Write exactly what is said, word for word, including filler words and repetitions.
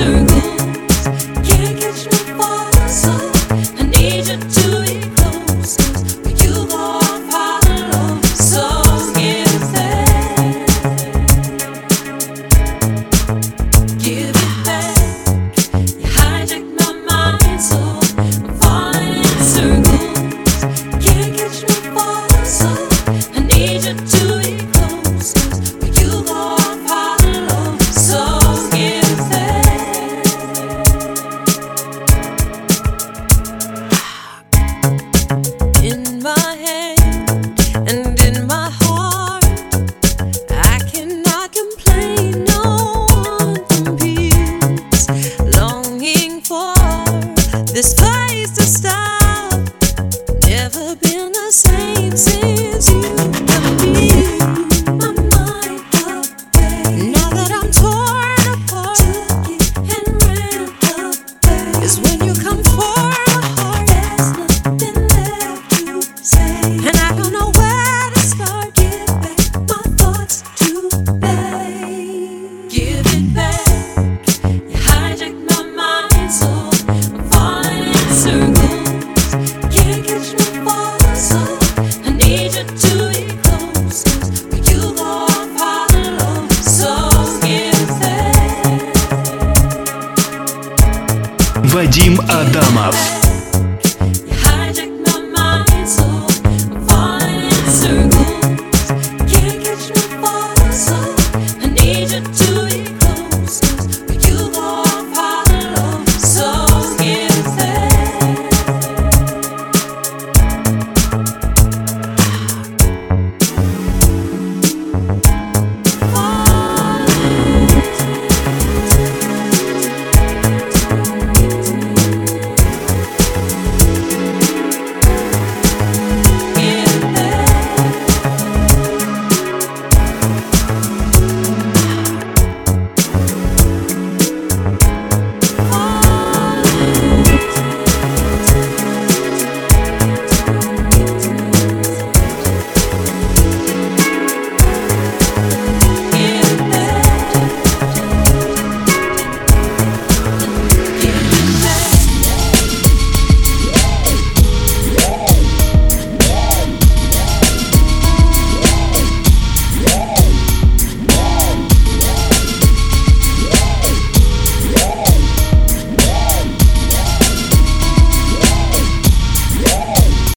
This place to stop, never been the same since you and me. My mind away. Now that I'm torn apart, took it and ran away. Is when you come for my heart, there's nothing left to say, and I don't know where to start. Give back my thoughts today. Give it back. You hijacked my mind, so I'm falling in circles. Can't catch me falling, so I need you to be close. 'Cause you go off hollow, so give that. Вадим Адамов.